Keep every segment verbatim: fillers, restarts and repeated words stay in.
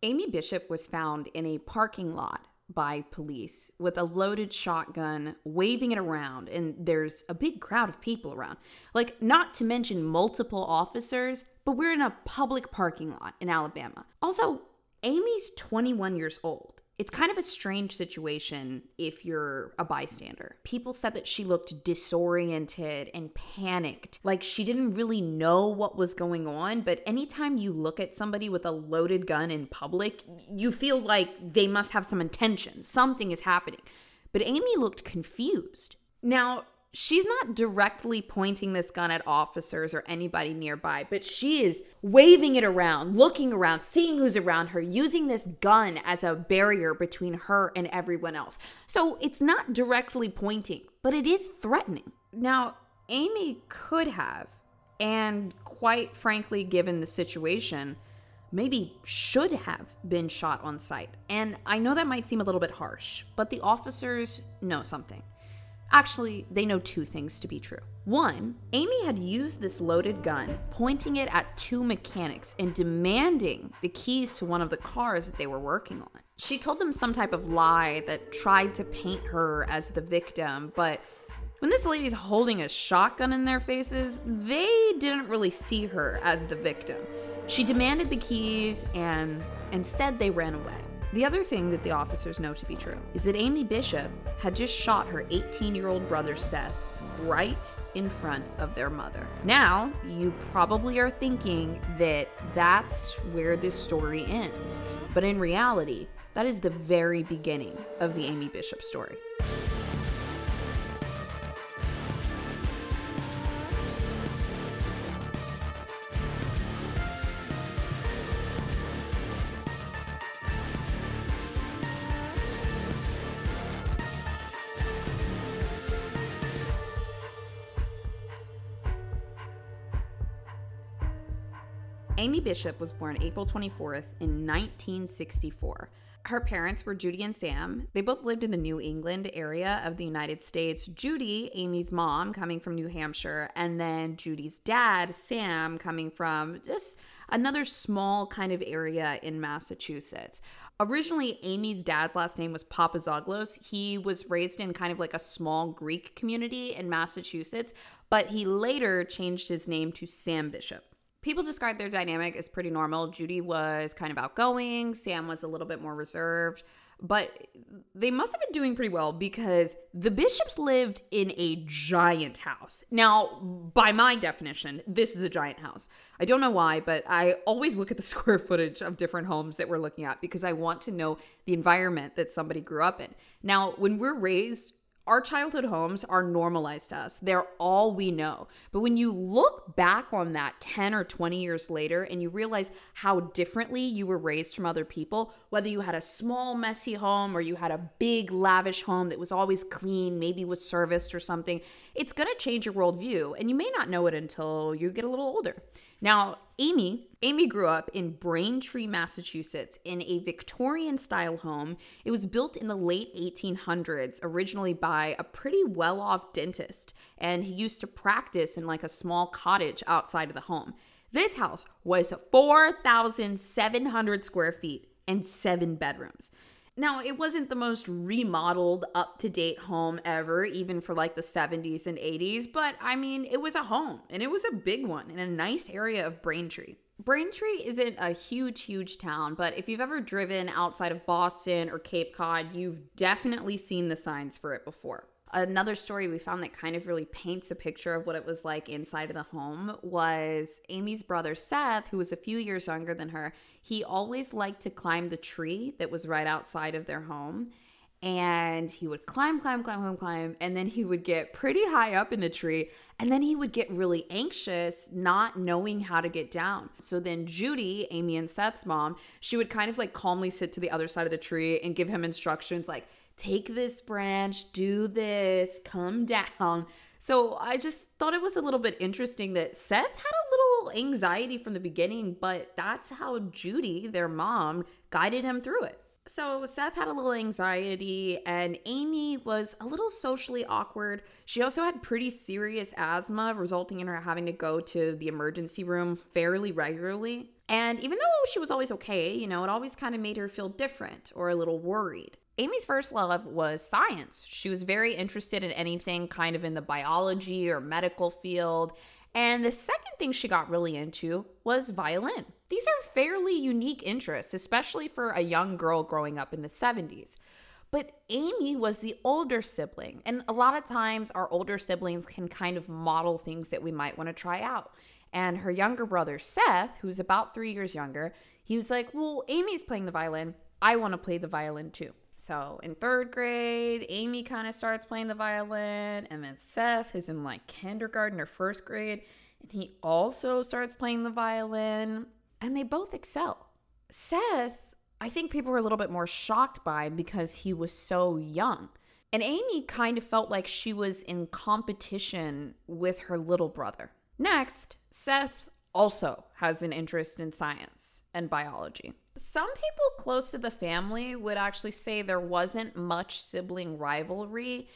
Amy Bishop was found in a parking lot by police with a loaded shotgun, waving it around, and there's a big crowd of people around. Like, not to mention multiple officers, but we're in a public parking lot in Alabama. Also, Amy's twenty-one years old. It's kind of a strange situation if you're a bystander. People said that she looked disoriented and panicked, like she didn't really know what was going on. But anytime you look at somebody with a loaded gun in public, you feel like they must have some intention. Something is happening. But Amy looked confused. Now, she's not directly pointing this gun at officers or anybody nearby, but she is waving it around, looking around, seeing who's around her, using this gun as a barrier between her and everyone else. So it's not directly pointing, but it is threatening. Now, Amy could have, and quite frankly, given the situation, maybe should have been shot on sight. And I know that might seem a little bit harsh, but the officers know something. Actually, they know two things to be true. One, Amy had used this loaded gun, pointing it at two mechanics and demanding the keys to one of the cars that they were working on. She told them some type of lie that tried to paint her as the victim, but when this lady's holding a shotgun in their faces, they didn't really see her as the victim. She demanded the keys, and instead they ran away. The other thing that the officers know to be true is that Amy Bishop had just shot her eighteen-year-old brother Seth right in front of their mother. Now, you probably are thinking that that's where this story ends. But in reality, that is the very beginning of the Amy Bishop story. Amy Bishop was born April twenty-fourth in nineteen sixty-four. Her parents were Judy and Sam. They both lived in the New England area of the United States. Judy, Amy's mom, coming from New Hampshire, and then Judy's dad, Sam, coming from just another small kind of area in Massachusetts. Originally, Amy's dad's last name was Papazoglos. He was raised in kind of like a small Greek community in Massachusetts, but he later changed his name to Sam Bishop. People describe their dynamic as pretty normal. Judy was kind of outgoing. Sam was a little bit more reserved. But they must have been doing pretty well because the Bishops lived in a giant house. Now, by my definition, this is a giant house. I don't know why, but I always look at the square footage of different homes that we're looking at because I want to know the environment that somebody grew up in. Now, when we're raised, our childhood homes are normalized to us. They're all we know. But when you look back on that ten or twenty years later and you realize how differently you were raised from other people, whether you had a small, messy home or you had a big, lavish home that was always clean, maybe was serviced or something, it's going to change your worldview. And you may not know it until you get a little older. Now, Amy, Amy grew up in Braintree, Massachusetts, in a Victorian-style home. It was built in the late eighteen hundreds, originally by a pretty well-off dentist, and he used to practice in like a small cottage outside of the home. This house was four thousand seven hundred square feet and seven bedrooms. Now, it wasn't the most remodeled, up-to-date home ever, even for like the seventies and eighties, but I mean, it was a home, and it was a big one in a nice area of Braintree. Braintree isn't a huge, huge town, but if you've ever driven outside of Boston or Cape Cod, you've definitely seen the signs for it before. Another story we found that kind of really paints a picture of what it was like inside of the home was Amy's brother Seth, who was a few years younger than her. He always liked to climb the tree that was right outside of their home. And he would climb, climb, climb, climb, climb. And then he would get pretty high up in the tree. And then he would get really anxious, not knowing how to get down. So then Judy, Amy and Seth's mom, she would kind of like calmly sit to the other side of the tree and give him instructions like, take this branch, do this, come down. So I just thought it was a little bit interesting that Seth had a little anxiety from the beginning, but that's how Judy, their mom, guided him through it. So Seth had a little anxiety and Amy was a little socially awkward. She also had pretty serious asthma, resulting in her having to go to the emergency room fairly regularly. And even though she was always okay, you know, it always kind of made her feel different or a little worried. Amy's first love was science. She was very interested in anything kind of in the biology or medical field. And the second thing she got really into was violin. These are fairly unique interests, especially for a young girl growing up in the seventies. But Amy was the older sibling, and a lot of times our older siblings can kind of model things that we might want to try out. And her younger brother, Seth, who's about three years younger, he was like, well, Amy's playing the violin. I want to play the violin too. So in third grade, Amy kind of starts playing the violin, and then Seth is in like kindergarten or first grade, and he also starts playing the violin, and they both excel. Seth, I think people were a little bit more shocked by because he was so young. And Amy kind of felt like she was in competition with her little brother. Next, Seth also has an interest in science and biology. Some people close to the family would actually say there wasn't much sibling rivalry,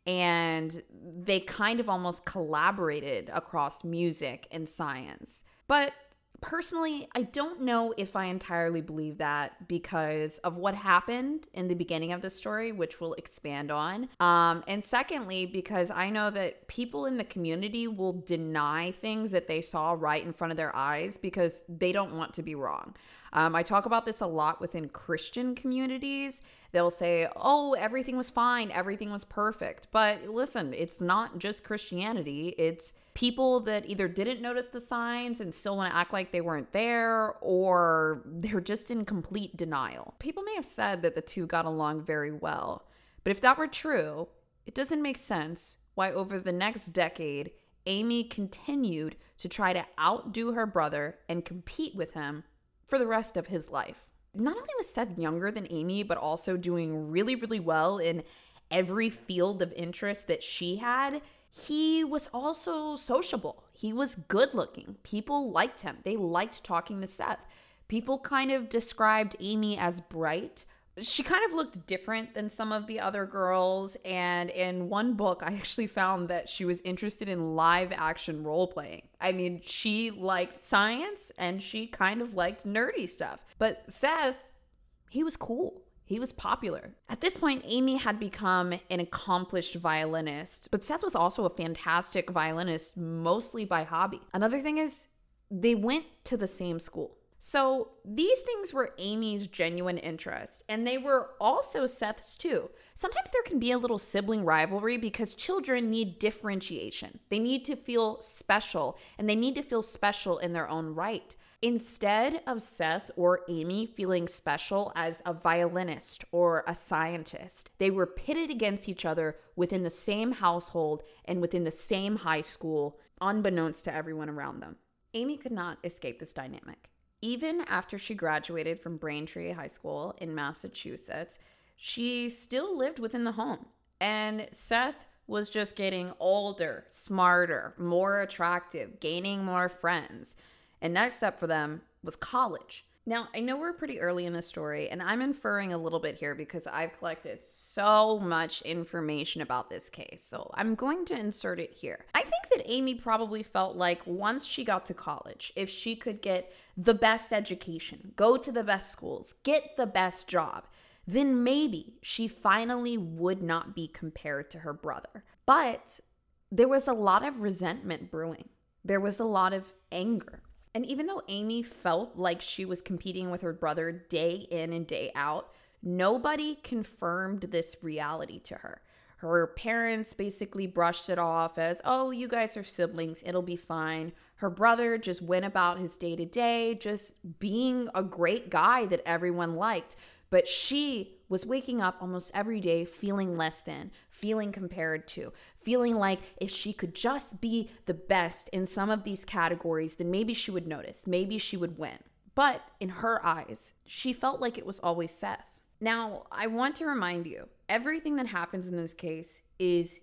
and they kind of almost collaborated across music and science. But personally, I don't know if I entirely believe that because of what happened in the beginning of the story, which we'll expand on. Um, and secondly, because I know that people in the community will deny things that they saw right in front of their eyes because they don't want to be wrong. Um, I talk about this a lot within Christian communities. They'll say, oh, everything was fine, everything was perfect. But listen, it's not just Christianity. It's people that either didn't notice the signs and still want to act like they weren't there, or they're just in complete denial. People may have said that the two got along very well, but if that were true, it doesn't make sense why over the next decade, Amy continued to try to outdo her brother and compete with him for the rest of his life. Not only was Seth younger than Amy, but also doing really, really well in every field of interest that she had. He was also sociable. He was good looking. People liked him. They liked talking to Seth. People kind of described Amy as bright. She kind of looked different than some of the other girls. And in one book, I actually found that she was interested in live action role playing. I mean, she liked science and she kind of liked nerdy stuff. But Seth, he was cool. He was popular. At this point, Amy had become an accomplished violinist, but Seth was also a fantastic violinist, mostly by hobby. Another thing is, they went to the same school. So these things were Amy's genuine interest, and they were also Seth's too. Sometimes there can be a little sibling rivalry because children need differentiation. They need to feel special, and they need to feel special in their own right. Instead of Seth or Amy feeling special as a violinist or a scientist, they were pitted against each other within the same household and within the same high school, unbeknownst to everyone around them. Amy could not escape this dynamic. Even after she graduated from Braintree High School in Massachusetts, she still lived within the home. And Seth was just getting older, smarter, more attractive, gaining more friends. And next up for them was college. Now, I know we're pretty early in the story, and I'm inferring a little bit here because I've collected so much information about this case. So I'm going to insert it here. I think that Amy probably felt like once she got to college, if she could get the best education, go to the best schools, get the best job, then maybe she finally would not be compared to her brother. But there was a lot of resentment brewing. There was a lot of anger. And even though Amy felt like she was competing with her brother day in and day out, nobody confirmed this reality to her. Her parents basically brushed it off as, oh, you guys are siblings, it'll be fine. Her brother just went about his day to day, just being a great guy that everyone liked. But she was waking up almost every day feeling less than, feeling compared to, feeling like if she could just be the best in some of these categories, then maybe she would notice, maybe she would win. But in her eyes, she felt like it was always Seth. Now, I want to remind you, everything that happens in this case is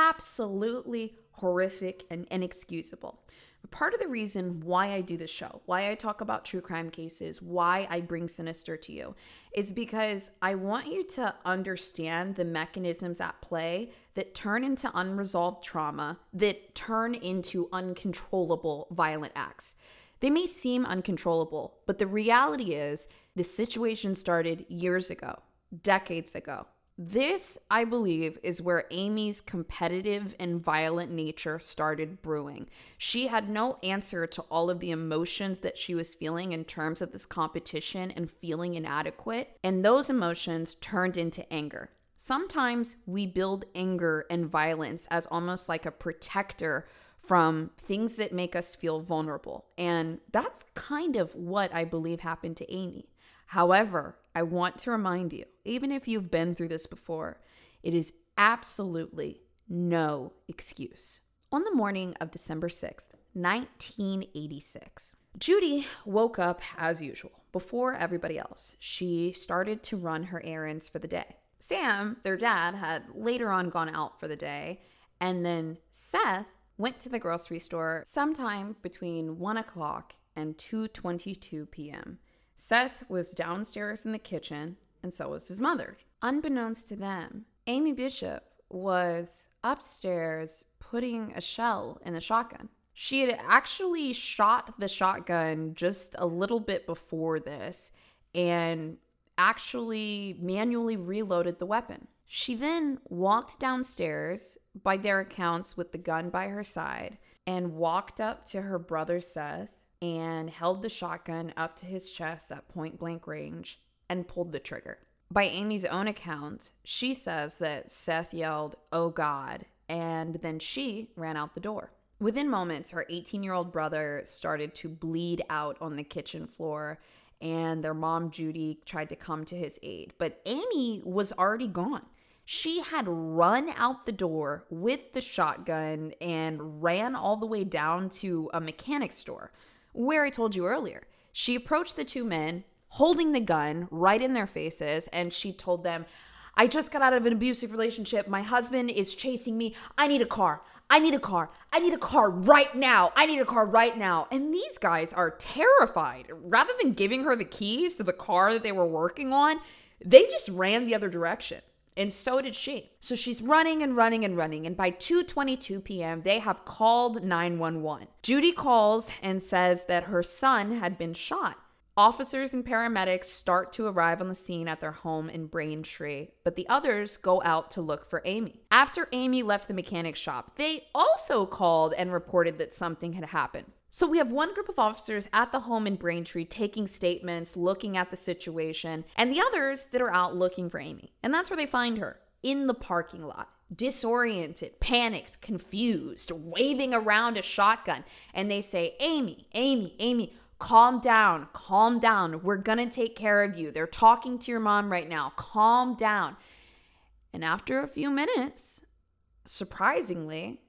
absolutely horrific and inexcusable. Part of the reason why I do this show, why I talk about true crime cases, why I bring Sinister to you, is because I want you to understand the mechanisms at play that turn into unresolved trauma, that turn into uncontrollable violent acts. They may seem uncontrollable, but the reality is the situation started years ago, decades ago. This, I believe, is where Amy's competitive and violent nature started brewing. She had no answer to all of the emotions that she was feeling in terms of this competition and feeling inadequate, and those emotions turned into anger. Sometimes we build anger and violence as almost like a protector from things that make us feel vulnerable, and that's kind of what I believe happened to Amy. However, I want to remind you, even if you've been through this before, it is absolutely no excuse. On the morning of December sixth, nineteen eighty-six, Judy woke up as usual. Before everybody else, she started to run her errands for the day. Sam, their dad, had later on gone out for the day, and then Seth went to the grocery store sometime between one o'clock and two twenty-two p.m. Seth was downstairs in the kitchen, and so was his mother. Unbeknownst to them, Amy Bishop was upstairs putting a shell in the shotgun. She had actually shot the shotgun just a little bit before this and actually manually reloaded the weapon. She then walked downstairs, by their accounts with the gun by her side, and walked up to her brother Seth and held the shotgun up to his chest at point blank range and pulled the trigger. By Amy's own account, she says that Seth yelled, "Oh God," and then she ran out the door. Within moments, her eighteen-year-old brother started to bleed out on the kitchen floor, and their mom, Judy, tried to come to his aid. But Amy was already gone. She had run out the door with the shotgun and ran all the way down to a mechanic store, where I told you earlier. She approached the two men holding the gun right in their faces, and she told them, "I just got out of an abusive relationship. My husband is chasing me. I need a car. I need a car. I need a car right now. I need a car right now." And these guys are terrified. Rather than giving her the keys to the car that they were working on, they just ran the other direction. And so did she. So she's running and running and running. And by two twenty-two p.m., they have called nine one one. Judy calls and says that her son had been shot. Officers and paramedics start to arrive on the scene at their home in Braintree, but the others go out to look for Amy. After Amy left the mechanic shop, they also called and reported that something had happened. So we have one group of officers at the home in Braintree taking statements, looking at the situation, and the others that are out looking for Amy. And that's where they find her, in the parking lot, disoriented, panicked, confused, waving around a shotgun. And they say, "Amy, Amy, Amy, calm down, calm down. We're gonna take care of you. They're talking to your mom right now. Calm down." And after a few minutes, surprisingly,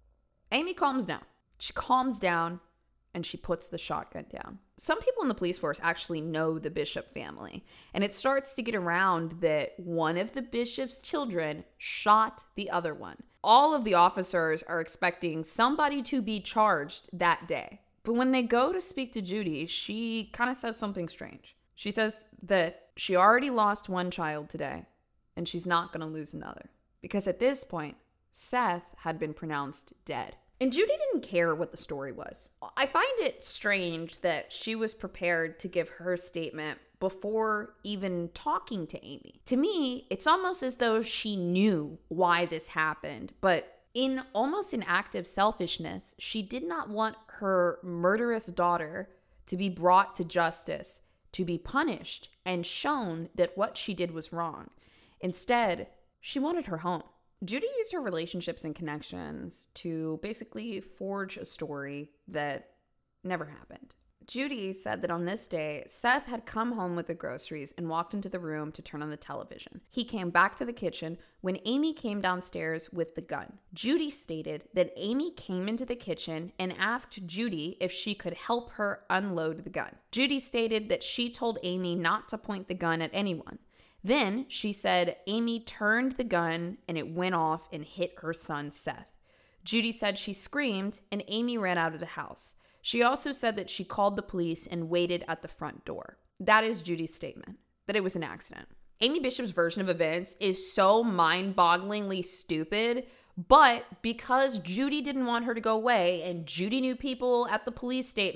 Amy calms down. She calms down and she puts the shotgun down. Some people in the police force actually know the Bishop family, and it starts to get around that one of the Bishop's children shot the other one. All of the officers are expecting somebody to be charged that day. But when they go to speak to Judy, she kind of says something strange. She says that she already lost one child today, and she's not going to lose another. Because at this point, Seth had been pronounced dead. And Judy didn't care what the story was. I find it strange that she was prepared to give her statement before even talking to Amy. To me, it's almost as though she knew why this happened, but in almost an act of selfishness, she did not want her murderous daughter to be brought to justice, to be punished, and shown that what she did was wrong. Instead, she wanted her home. Judy used her relationships and connections to basically forge a story that never happened. Judy said that on this day, Seth had come home with the groceries and walked into the room to turn on the television. He came back to the kitchen when Amy came downstairs with the gun. Judy stated that Amy came into the kitchen and asked Judy if she could help her unload the gun. Judy stated that she told Amy not to point the gun at anyone. Then she said Amy turned the gun and it went off and hit her son, Seth. Judy said she screamed and Amy ran out of the house. She also said that she called the police and waited at the front door. That is Judy's statement, that it was an accident. Amy Bishop's version of events is so mind-bogglingly stupid, but because Judy didn't want her to go away and Judy knew people at the police statement,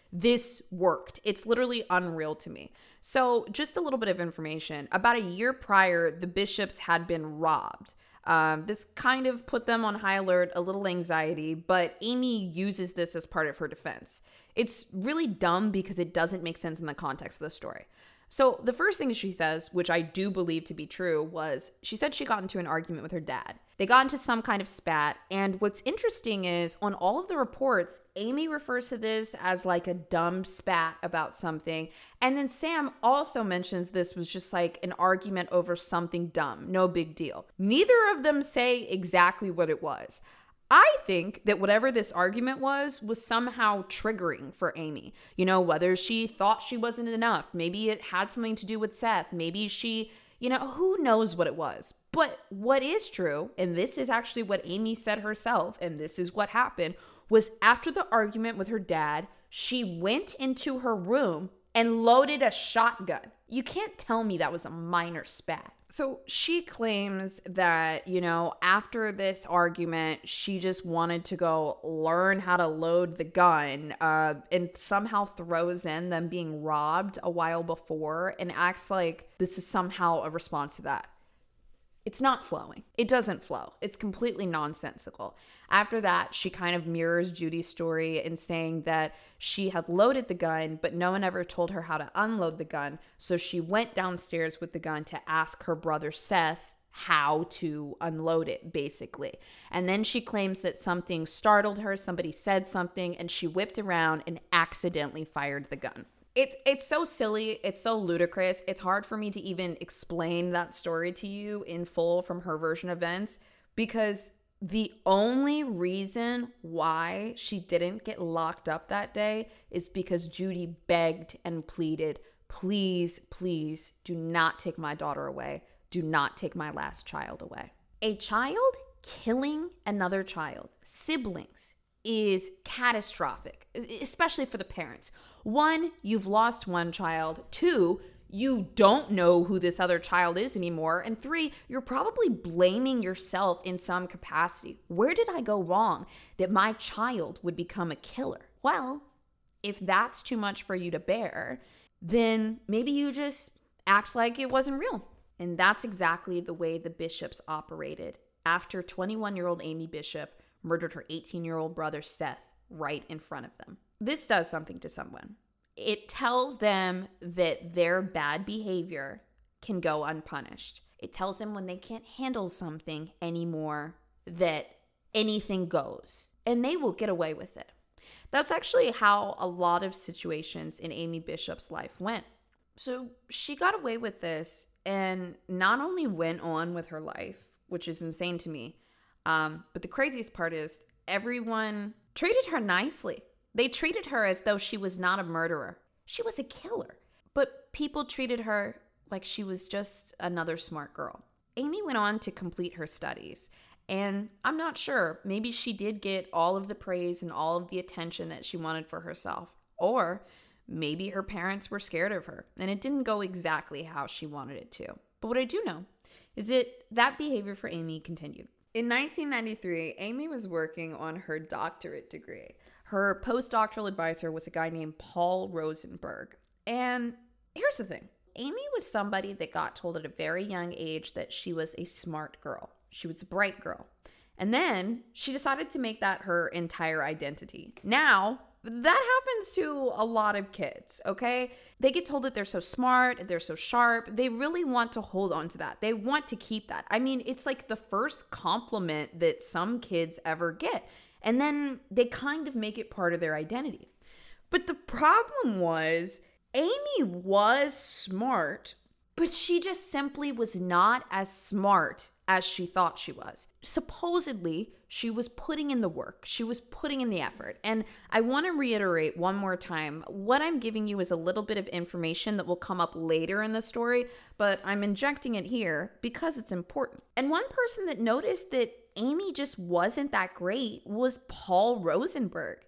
This worked. It's literally unreal to me. So just a little bit of information. About a year prior, the Bishops had been robbed. Um, this kind of put them on high alert, a little anxiety, but Amy uses this as part of her defense. It's really dumb because it doesn't make sense in the context of the story. So the first thing she says, which I do believe to be true, was she said she got into an argument with her dad. They got into some kind of spat, and what's interesting is on all of the reports, Amy refers to this as like a dumb spat about something, and then Sam also mentions this was just like an argument over something dumb, no big deal. Neither of them say exactly what it was. I think that whatever this argument was, was somehow triggering for Amy. You know, whether she thought she wasn't enough, maybe it had something to do with Seth, maybe she, you know, who knows what it was. But what is true, and this is actually what Amy said herself, and this is what happened, was after the argument with her dad, she went into her room and loaded a shotgun. You can't tell me that was a minor spat. So she claims that, you know, after this argument, she just wanted to go learn how to load the gun, uh, and somehow throws in them being robbed a while before and acts like this is somehow a response to that. It's not flowing. It doesn't flow. It's completely nonsensical. After that, she kind of mirrors Judy's story in saying that she had loaded the gun, but no one ever told her how to unload the gun. So she went downstairs with the gun to ask her brother Seth how to unload it, basically. And then she claims that something startled her, somebody said something, and she whipped around and accidentally fired the gun. It's it's so silly. It's so ludicrous. It's hard for me to even explain that story to you in full from her version of events, because the only reason why she didn't get locked up that day is because Judy begged and pleaded, please, please do not take my daughter away. Do not take my last child away. A child killing another child, siblings, is catastrophic, especially for the parents. One, you've lost one child. Two, you don't know who this other child is anymore. And three, you're probably blaming yourself in some capacity. Where did I go wrong that my child would become a killer? Well, if that's too much for you to bear, then maybe you just act like it wasn't real. And that's exactly the way the Bishops operated after twenty-one-year-old Amy Bishop murdered her eighteen-year-old brother Seth right in front of them. This does something to someone. It tells them that their bad behavior can go unpunished. It tells them when they can't handle something anymore that anything goes, and they will get away with it. That's actually how a lot of situations in Amy Bishop's life went. So she got away with this and not only went on with her life, which is insane to me, um, but the craziest part is everyone treated her nicely. They treated her as though she was not a murderer. She was a killer. But people treated her like she was just another smart girl. Amy went on to complete her studies. And I'm not sure, maybe she did get all of the praise and all of the attention that she wanted for herself. Or maybe her parents were scared of her and it didn't go exactly how she wanted it to. But what I do know is that that behavior for Amy continued. In nineteen ninety-three, Amy was working on her doctorate degree. Her postdoctoral advisor was a guy named Paul Rosenberg. And here's the thing. Amy was somebody that got told at a very young age that she was a smart girl. She was a bright girl. And then she decided to make that her entire identity. Now, that happens to a lot of kids, okay? They get told that they're so smart, they're so sharp. They really want to hold on to that. They want to keep that. I mean, it's like the first compliment that some kids ever get. And then they kind of make it part of their identity. But the problem was, Amy was smart, but she just simply was not as smart as she thought she was. Supposedly, she was putting in the work. She was putting in the effort. And I want to reiterate one more time, what I'm giving you is a little bit of information that will come up later in the story, but I'm injecting it here because it's important. And one person that noticed that Amy just wasn't that great was Paul Rosenberg.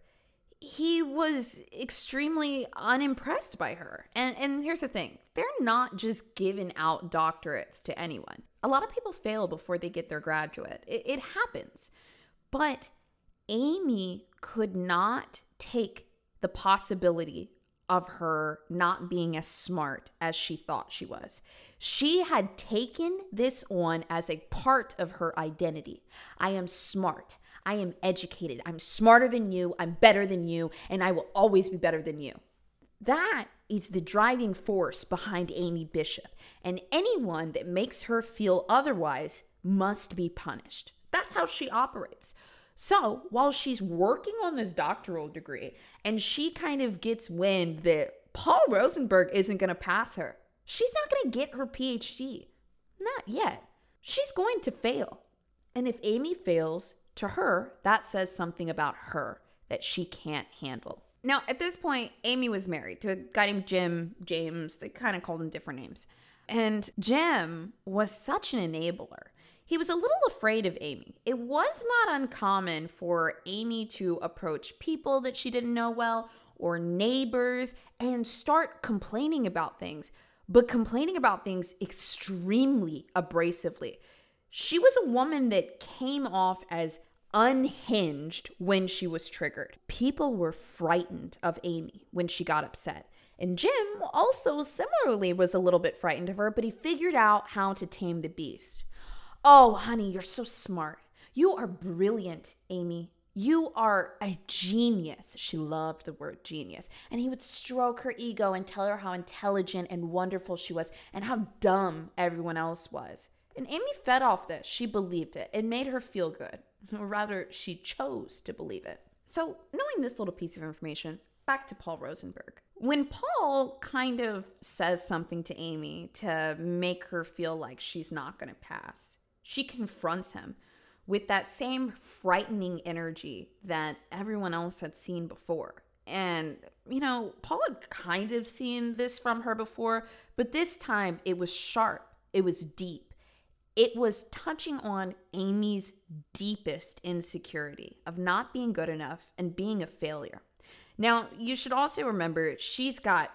He was extremely unimpressed by her. And and here's the thing. They're not just giving out doctorates to anyone. A lot of people fail before they get their graduate. It, it happens. But Amy could not take the possibility of her not being as smart as she thought she was. She had taken this on as a part of her identity. I am smart. I am educated. I'm smarter than you. I'm better than you. And I will always be better than you. That is the driving force behind Amy Bishop. And anyone that makes her feel otherwise must be punished. That's how she operates. So while she's working on this doctoral degree and she kind of gets wind that Paul Rosenberg isn't going to pass her, she's not going to get her P H D. Not yet. She's going to fail. And if Amy fails, to her, that says something about her that she can't handle. Now, at this point, Amy was married to a guy named Jim James. They kind of called him different names. And Jim was such an enabler. He was a little afraid of Amy. It was not uncommon for Amy to approach people that she didn't know well or neighbors and start complaining about things, but complaining about things extremely abrasively. She was a woman that came off as unhinged when she was triggered. People were frightened of Amy when she got upset. And Jim also similarly was a little bit frightened of her, but he figured out how to tame the beast. Oh, honey, you're so smart. You are brilliant, Amy. You are a genius. She loved the word genius. And he would stroke her ego and tell her how intelligent and wonderful she was and how dumb everyone else was. And Amy fed off this. She believed it. It made her feel good. Or rather, she chose to believe it. So knowing this little piece of information, back to Paul Rosenberg. When Paul kind of says something to Amy to make her feel like she's not going to pass, she confronts him with that same frightening energy that everyone else had seen before. And, you know, Paul had kind of seen this from her before, but this time it was sharp. It was deep. It was touching on Amy's deepest insecurity of not being good enough and being a failure. Now, you should also remember she's got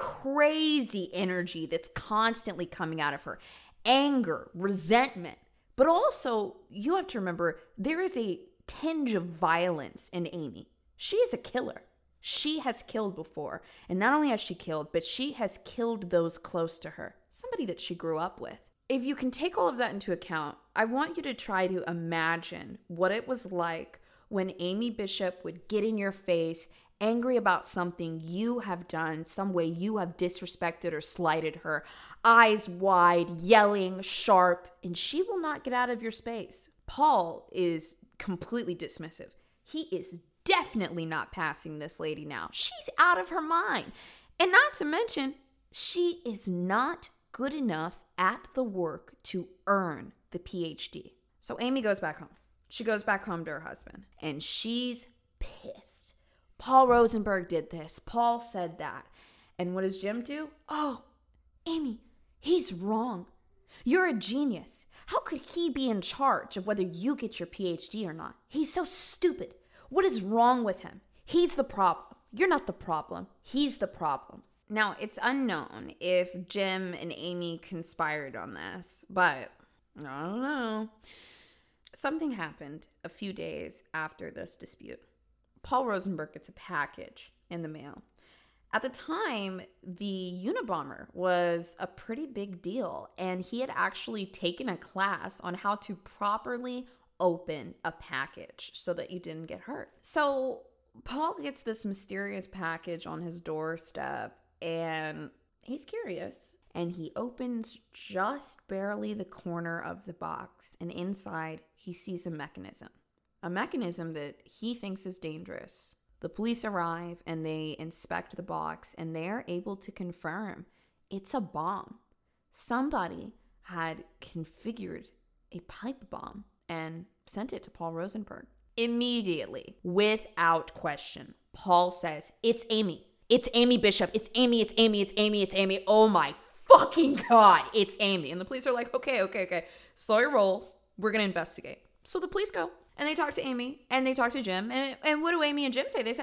crazy energy that's constantly coming out of her. Anger, resentment. But also, you have to remember, there is a tinge of violence in Amy. She is a killer. She has killed before. And not only has she killed, but she has killed those close to her. Somebody that she grew up with. If you can take all of that into account, I want you to try to imagine what it was like when Amy Bishop would get in your face, angry about something you have done, some way you have disrespected or slighted her, eyes wide, yelling, sharp, and she will not get out of your space. Paul is completely dismissive. He is definitely not passing this lady now. She's out of her mind. And not to mention, she is not good enough at the work to earn the P H D. So Amy goes back home. She goes back home to her husband, and she's pissed. Paul Rosenberg did this. Paul said that. And what does Jim do? Oh, Amy, he's wrong. You're a genius. How could he be in charge of whether you get your P H D or not? He's so stupid. What is wrong with him? He's the problem. You're not the problem. He's the problem. Now, it's unknown if Jim and Amy conspired on this, but I don't know. Something happened a few days after this dispute. Paul Rosenberg gets a package in the mail. At the time, the Unabomber was a pretty big deal, and he had actually taken a class on how to properly open a package so that you didn't get hurt. So Paul gets this mysterious package on his doorstep, and he's curious. And he opens just barely the corner of the box, and inside he sees a mechanism. A mechanism that he thinks is dangerous. The police arrive and they inspect the box, and they are able to confirm it's a bomb. Somebody had configured a pipe bomb and sent it to Paul Rosenberg. Immediately, without question, Paul says, "It's Amy. It's Amy Bishop. It's Amy. It's Amy. It's Amy. It's Amy. Oh my fucking God, it's Amy." And the police are like, okay, okay, okay. Slow your roll. We're going to investigate. So the police go. And they talk to Amy, and they talk to Jim. And, and what do Amy and Jim say? They say,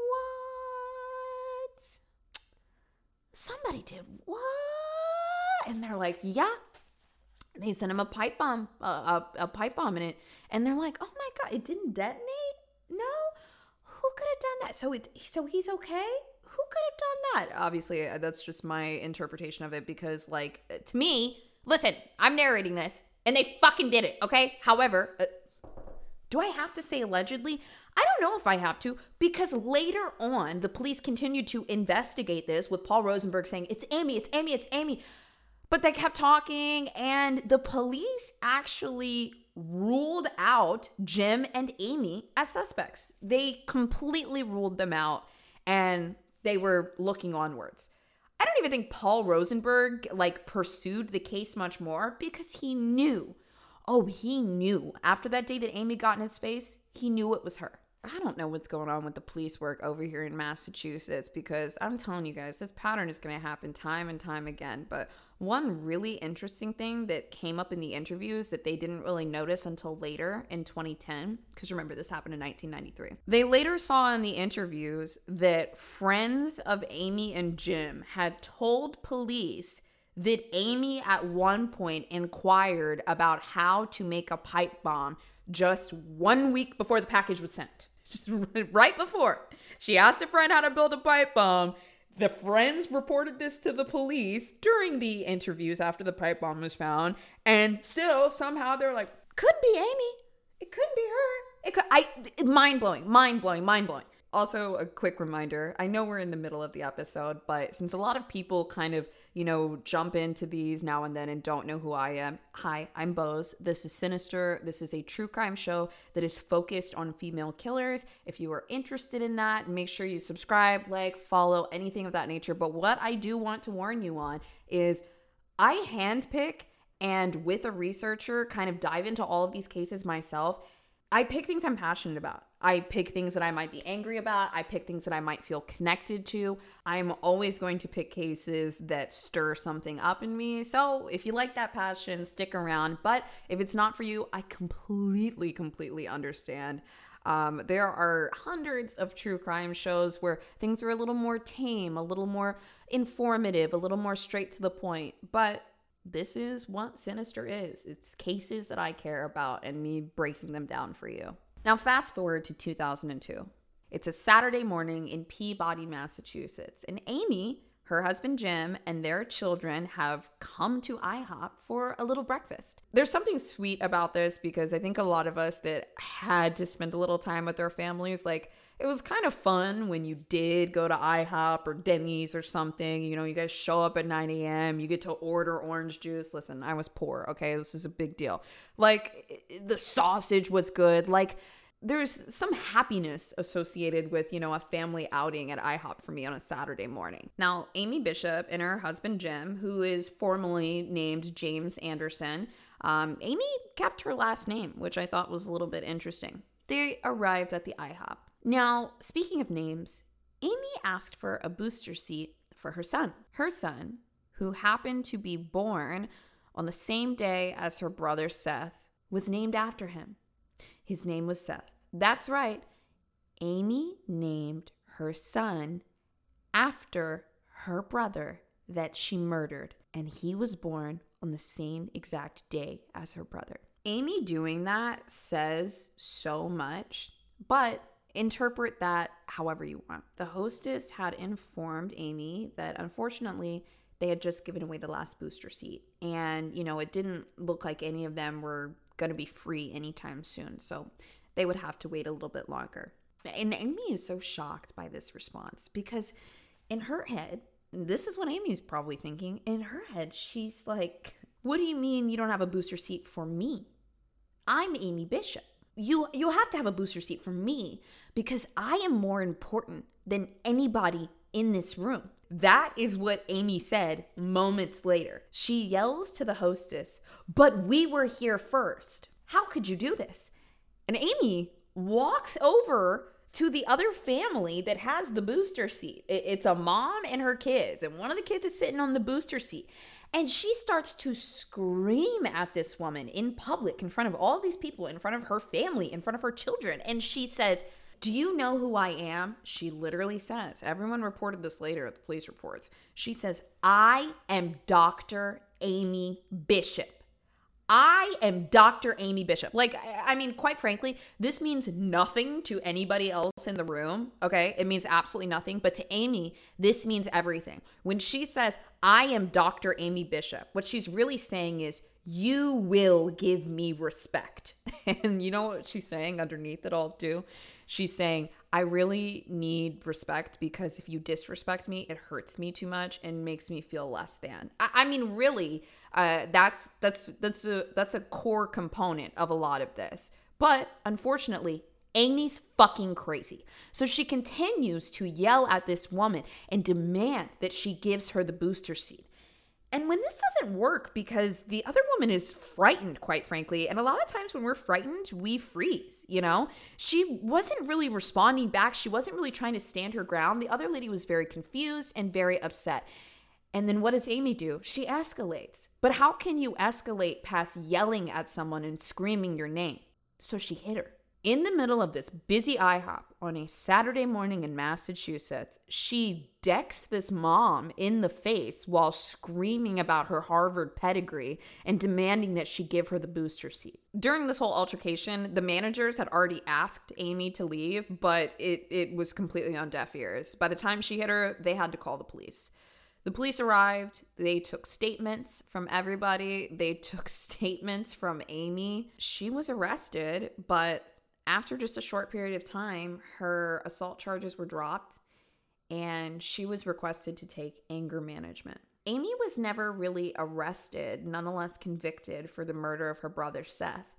what? Somebody did what? And they're like, yeah. They sent him a pipe bomb, a, a, a pipe bomb in it. And they're like, oh my God, it didn't detonate? No? Who could have done Yeah, so it, so he's okay? Who could have done that? Obviously, uh, that's just my interpretation of it because, like, uh, to me, listen, I'm narrating this and they fucking did it, okay? However, uh, do I have to say allegedly? I don't know if I have to because later on, the police continued to investigate this with Paul Rosenberg saying, it's Amy, it's Amy, it's Amy. But they kept talking and the police actually ruled out Jim and Amy as suspects. They completely ruled them out and they were looking onwards. I don't even think Paul Rosenberg like pursued the case much more because he knew. Oh, he knew. After that day that Amy got in his face, he knew it was her. I don't know what's going on with the police work over here in Massachusetts because I'm telling you guys, this pattern is going to happen time and time again. But one really interesting thing that came up in the interviews that they didn't really notice until later in twenty ten, because remember, this happened in nineteen ninety-three. They later saw in the interviews that friends of Amy and Jim had told police that Amy at one point inquired about how to make a pipe bomb just one week before the package was sent. Just right before. She asked a friend how to build a pipe bomb. The friends reported this to the police during the interviews after the pipe bomb was found. And still, somehow, they're like, couldn't be Amy. It couldn't be her. It could. I. Mind-blowing, mind-blowing, mind-blowing. Also, a quick reminder, I know we're in the middle of the episode, but since a lot of people kind of, you know, jump into these now and then and don't know who I am, hi, I'm Bose. This is Sinister. This is a true crime show that is focused on female killers. If you are interested in that, make sure you subscribe, like, follow, anything of that nature. But what I do want to warn you on is I handpick and with a researcher kind of dive into all of these cases myself. I pick things I'm passionate about. I pick things that I might be angry about. I pick things that I might feel connected to. I'm always going to pick cases that stir something up in me. So if you like that passion, stick around. But if it's not for you, I completely, completely understand. Um, there are hundreds of true crime shows where things are a little more tame, a little more informative, a little more straight to the point. But this is what Sinister is. It's cases that I care about and me breaking them down for you. Now, fast forward to two thousand two. It's a Saturday morning in Peabody, Massachusetts, and Amy, her husband Jim, and their children have come to IHOP for a little breakfast. There's something sweet about this because I think a lot of us that had to spend a little time with our families, like, it was kind of fun when you did go to IHOP or Denny's or something. You know, you guys show up at nine a.m. You get to order orange juice. Listen, I was poor, okay? This is a big deal. Like, the sausage was good. Like, there's some happiness associated with, you know, a family outing at IHOP for me on a Saturday morning. Now, Amy Bishop and her husband, Jim, who is formally named James Anderson, um, Amy kept her last name, which I thought was a little bit interesting. They arrived at the IHOP. Now, speaking of names, Amy asked for a booster seat for her son. Her son, who happened to be born on the same day as her brother Seth, was named after him. His name was Seth. That's right. Amy named her son after her brother that she murdered, and he was born on the same exact day as her brother. Amy doing that says so much, but interpret that however you want. The hostess had informed Amy that unfortunately they had just given away the last booster seat, and you know, it didn't look like any of them were going to be free anytime soon, so they would have to wait a little bit longer. And Amy is so shocked by this response because in her head, this is what Amy's probably thinking, in her head she's like, what do you mean you don't have a booster seat for me? I'm Amy Bishop. You you have to have a booster seat for me because I am more important than anybody in this room. That is what Amy said moments later. She yells to the hostess, but we were here first. How could you do this? And Amy walks over to the other family that has the booster seat. It's a mom and her kids, and one of the kids is sitting on the booster seat. And she starts to scream at this woman in public, in front of all these people, in front of her family, in front of her children. And she says, do you know who I am? She literally says, everyone reported this later at the police reports. She says, I am Doctor Amy Bishop. I am Doctor Amy Bishop. Like, I mean, quite frankly, this means nothing to anybody else in the room, okay? It means absolutely nothing. But to Amy, this means everything. When she says, I am Doctor Amy Bishop, what she's really saying is, you will give me respect. And you know what she's saying underneath it all, too? She's saying, I really need respect because if you disrespect me, it hurts me too much and makes me feel less than. I, I mean, really, uh, that's that's that's a that's a core component of a lot of this. But unfortunately, Amy's fucking crazy. So she continues to yell at this woman and demand that she gives her the booster seat. And when this doesn't work, because the other woman is frightened, quite frankly, and a lot of times when we're frightened, we freeze, you know? She wasn't really responding back. She wasn't really trying to stand her ground. The other lady was very confused and very upset. And then what does Amy do? She escalates. But how can you escalate past yelling at someone and screaming your name? So she hit her. In the middle of this busy IHOP on a Saturday morning in Massachusetts, she decks this mom in the face while screaming about her Harvard pedigree and demanding that she give her the booster seat. During this whole altercation, the managers had already asked Amy to leave, but it, it was completely on deaf ears. By the time she hit her, they had to call the police. The police arrived. They took statements from everybody. They took statements from Amy. She was arrested, but after just a short period of time, her assault charges were dropped and she was requested to take anger management. Amy was never really arrested, nonetheless convicted for the murder of her brother Seth.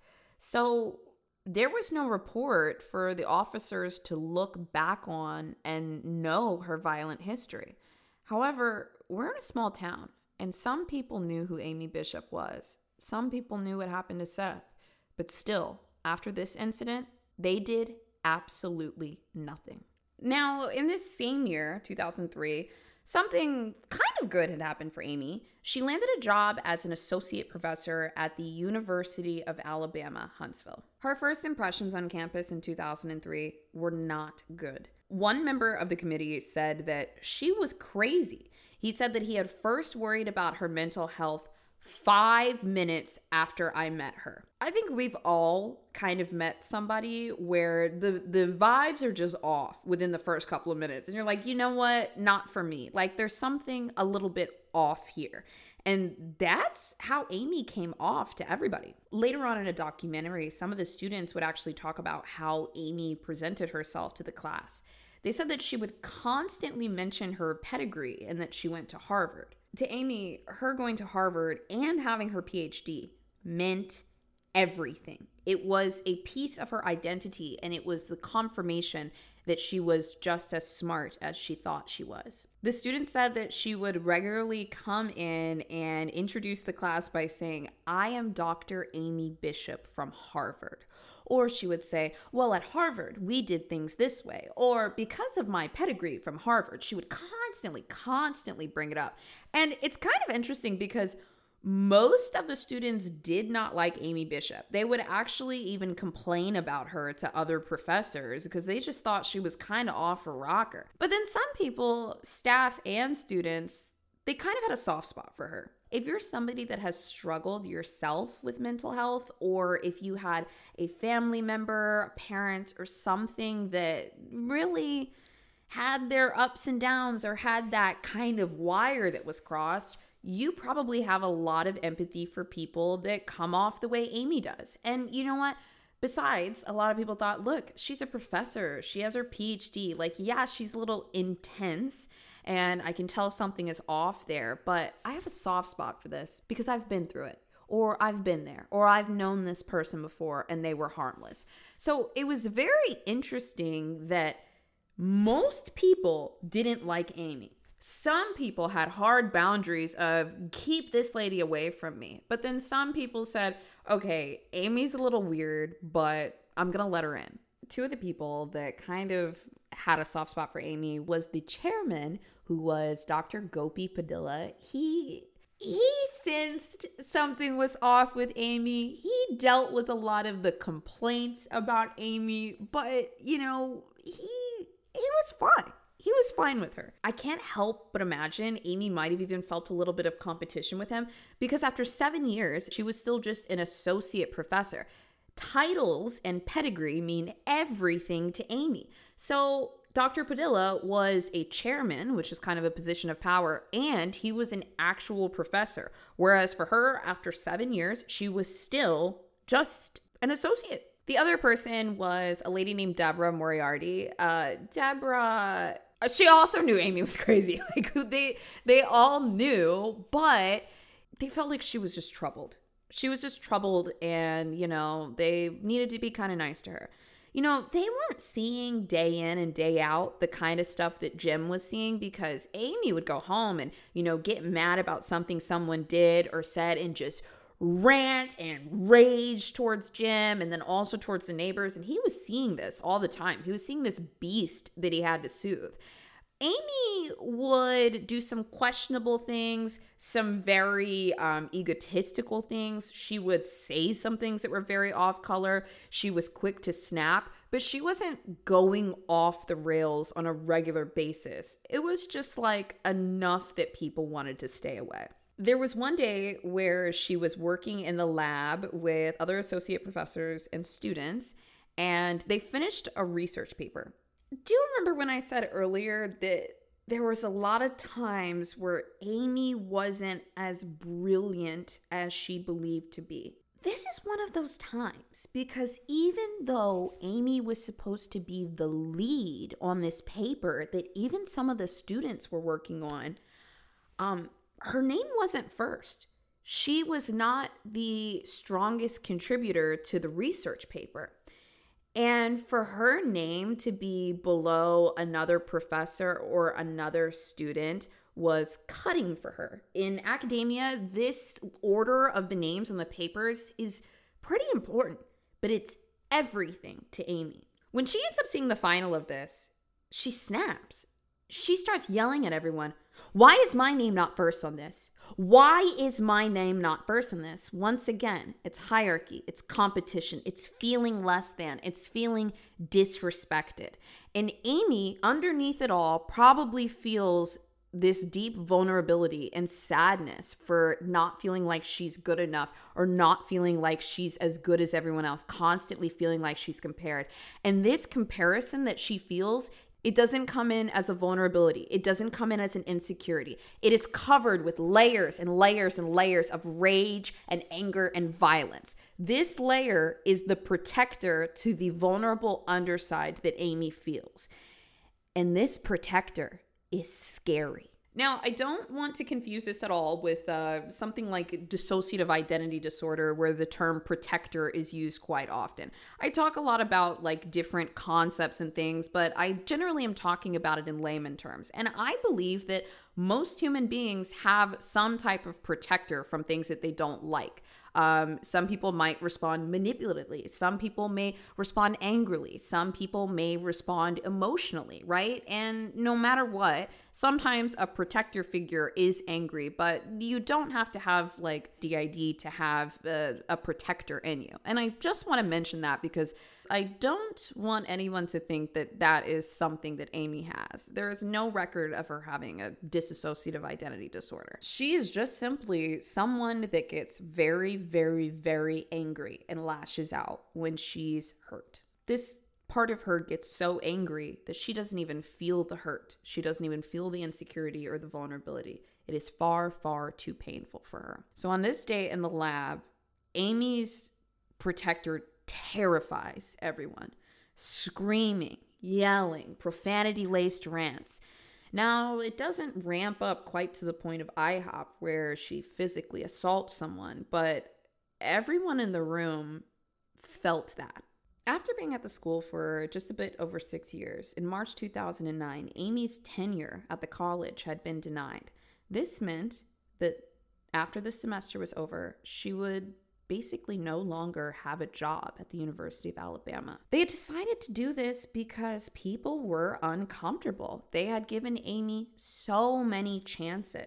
So there was no report for the officers to look back on and know her violent history. However, we're in a small town and some people knew who Amy Bishop was. Some people knew what happened to Seth, but still, after this incident, they did absolutely nothing. Now, in this same year, two thousand three, something kind of good had happened for Amy. She landed a job as an associate professor at the University of Alabama, Huntsville. Her first impressions on campus in two thousand three were not good. One member of the committee said that she was crazy. He said that he had first worried about her mental health five minutes after I met her. I think we've all kind of met somebody where the, the vibes are just off within the first couple of minutes. And you're like, you know what? Not for me. Like there's something a little bit off here. And that's how Amy came off to everybody. Later on in a documentary, some of the students would actually talk about how Amy presented herself to the class. They said that she would constantly mention her pedigree and that she went to Harvard. To Amy, her going to Harvard and having her P H D meant everything. It was a piece of her identity, and it was the confirmation that she was just as smart as she thought she was. The student said that she would regularly come in and introduce the class by saying, I am Doctor Amy Bishop from Harvard. Or she would say, well, at Harvard, we did things this way. Or because of my pedigree from Harvard, she would constantly, constantly bring it up. And it's kind of interesting because most of the students did not like Amy Bishop. They would actually even complain about her to other professors because they just thought she was kind of off her rocker. But then some people, staff and students, they kind of had a soft spot for her. If you're somebody that has struggled yourself with mental health, or if you had a family member, a parent, or something that really had their ups and downs or had that kind of wire that was crossed, you probably have a lot of empathy for people that come off the way Amy does. And you know what? Besides, a lot of people thought, look, she's a professor. She has her P H D. Like, yeah, she's a little intense. And I can tell something is off there, but I have a soft spot for this because I've been through it, or I've been there, or I've known this person before and they were harmless. So it was very interesting that most people didn't like Amy. Some people had hard boundaries of keep this lady away from me. But then some people said, okay, Amy's a little weird, but I'm going to let her in. Two of the people that kind of had a soft spot for Amy was the chairman, who was Doctor Gopi Padilla. He he sensed something was off with Amy. He dealt with a lot of the complaints about Amy, but you know, he he was fine. He was fine with her. I can't help but imagine Amy might have even felt a little bit of competition with him because after seven years, she was still just an associate professor. Titles and pedigree mean everything to Amy. So Doctor Padilla was a chairman, which is kind of a position of power, and he was an actual professor. Whereas for her, after seven years, she was still just an associate. The other person was a lady named Deborah Moriarty. Uh, Deborah, she also knew Amy was crazy. Like they, they all knew, but they felt like she was just troubled. She was just troubled, and you know they needed to be kind of nice to her. You know, they weren't seeing day in and day out the kind of stuff that Jim was seeing because Amy would go home and, you know, get mad about something someone did or said and just rant and rage towards Jim and then also towards the neighbors. And he was seeing this all the time. He was seeing this beast that he had to soothe. Amy would do some questionable things, some very um, egotistical things. She would say some things that were very off color. She was quick to snap, but she wasn't going off the rails on a regular basis. It was just like enough that people wanted to stay away. There was one day where she was working in the lab with other associate professors and students, and they finished a research paper. Do you remember when I said earlier that there was a lot of times where Amy wasn't as brilliant as she believed to be? This is one of those times because even though Amy was supposed to be the lead on this paper that even some of the students were working on, um, her name wasn't first. She was not the strongest contributor to the research paper. And for her name to be below another professor or another student was cutting for her. In academia, this order of the names on the papers is pretty important, but it's everything to Amy. When she ends up seeing the final of this, she snaps. She starts yelling at everyone. Why is my name not first on this? Why is my name not first on this? Once again, it's hierarchy, it's competition, it's feeling less than, it's feeling disrespected. And Amy, underneath it all, probably feels this deep vulnerability and sadness for not feeling like she's good enough or not feeling like she's as good as everyone else, constantly feeling like she's compared. And this comparison that she feels, it doesn't come in as a vulnerability. It doesn't come in as an insecurity. It is covered with layers and layers and layers of rage and anger and violence. This layer is the protector to the vulnerable underside that Amy feels. And this protector is scary. Now, I don't want to confuse this at all with uh, something like dissociative identity disorder, where the term protector is used quite often. I talk a lot about like different concepts and things, but I generally am talking about it in layman terms. And I believe that most human beings have some type of protector from things that they don't like. Um, some people might respond manipulatively. Some people may respond angrily. Some people may respond emotionally, right? And no matter what, sometimes a protector figure is angry, but you don't have to have like D I D to have a, a protector in you. And I just want to mention that because I don't want anyone to think that that is something that Amy has. There is no record of her having a dissociative identity disorder. She is just simply someone that gets very, very, very angry and lashes out when she's hurt. This part of her gets so angry that she doesn't even feel the hurt. She doesn't even feel the insecurity or the vulnerability. It is far, far too painful for her. So on this day in the lab, Amy's protector terrifies everyone, screaming, yelling, profanity-laced rants. Now, it doesn't ramp up quite to the point of IHOP where she physically assaults someone, but everyone in the room felt that. After being at the school for just a bit over six years, in March two thousand nine, Amy's tenure at the college had been denied. This meant that after the semester was over, she would basically no longer have a job at the University of Alabama. They had decided to do this because people were uncomfortable. They had given Amy so many chances.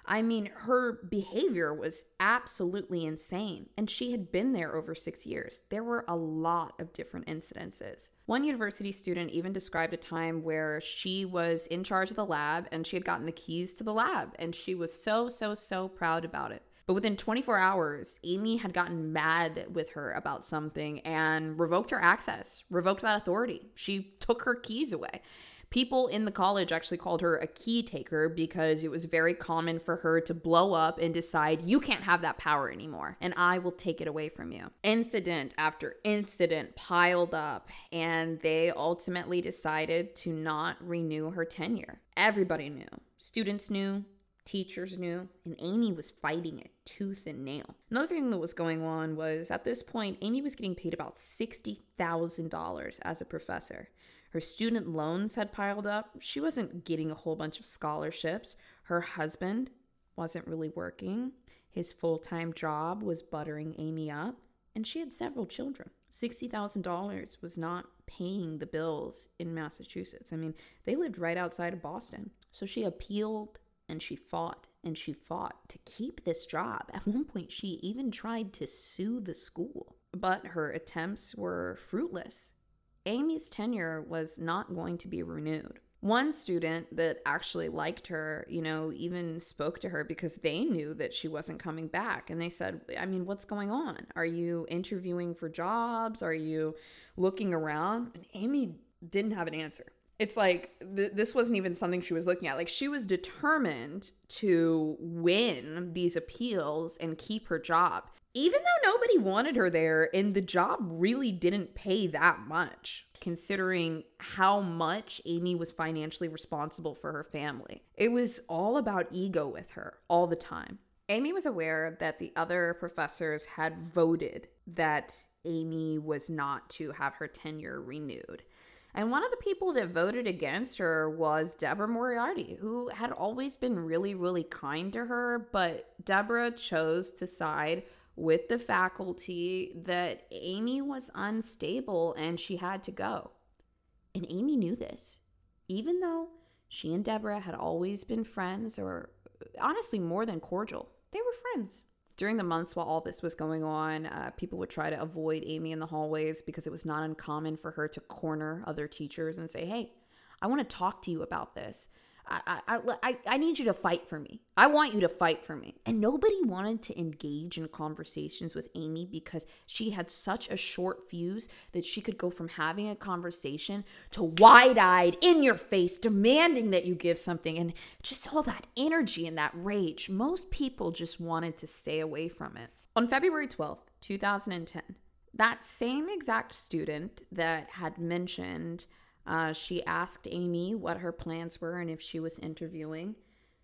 I mean, her behavior was absolutely insane, and she had been there over six years. There were a lot of different incidences. One university student even described a time where she was in charge of the lab and she had gotten the keys to the lab, and she was so, so, so proud about it. But within twenty-four hours, Amy had gotten mad with her about something and revoked her access, revoked that authority. She took her keys away. People in the college actually called her a key taker because it was very common for her to blow up and decide, you can't have that power anymore, and I will take it away from you. Incident after incident piled up, and they ultimately decided to not renew her tenure. Everybody knew. Students knew. Teachers knew, and Amy was fighting it tooth and nail. Another thing that was going on was, at this point, Amy was getting paid about sixty thousand dollars as a professor. Her student loans had piled up. She wasn't getting a whole bunch of scholarships. Her husband wasn't really working. His full-time job was buttering Amy up, and she had several children. sixty thousand dollars was not paying the bills in Massachusetts. I mean, they lived right outside of Boston. So she appealed and she fought and she fought to keep this job. At one point, she even tried to sue the school, but her attempts were fruitless. Amy's tenure was not going to be renewed. One student that actually liked her, you know, even spoke to her because they knew that she wasn't coming back. And they said, I mean, what's going on? Are you interviewing for jobs? Are you looking around? And Amy didn't have an answer. It's like, th- this wasn't even something she was looking at. Like, she was determined to win these appeals and keep her job, even though nobody wanted her there, and the job really didn't pay that much, considering how much Amy was financially responsible for her family. It was all about ego with her all the time. Amy was aware that the other professors had voted that Amy was not to have her tenure renewed. And one of the people that voted against her was Deborah Moriarty, who had always been really, really kind to her. But Deborah chose to side with the faculty that Amy was unstable and she had to go. And Amy knew this, even though she and Deborah had always been friends, or honestly more than cordial. They were friends. During the months while all this was going on, uh, people would try to avoid Amy in the hallways because it was not uncommon for her to corner other teachers and say, hey, I want to talk to you about this. I, I, I, I need you to fight for me. I want you to fight for me. And nobody wanted to engage in conversations with Amy because she had such a short fuse that she could go from having a conversation to wide-eyed, in your face, demanding that you give something, and just all that energy and that rage. Most people just wanted to stay away from it. On February twelfth, two thousand ten, that same exact student that had mentioned Uh, she asked Amy what her plans were and if she was interviewing.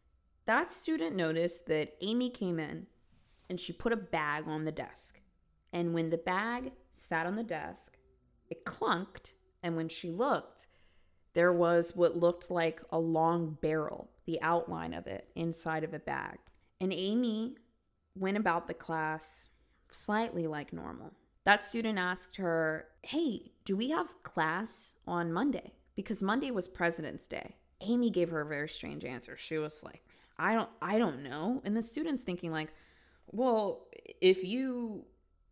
That student noticed that Amy came in and she put a bag on the desk. And when the bag sat on the desk, it clunked. And when she looked, there was what looked like a long barrel, the outline of it, inside of a bag. And Amy went about the class slightly like normal. That student asked her, hey, do we have class on Monday? Because Monday was President's Day. Amy gave her a very strange answer. She was like, I don't I don't know. And the student's thinking like, well, if you,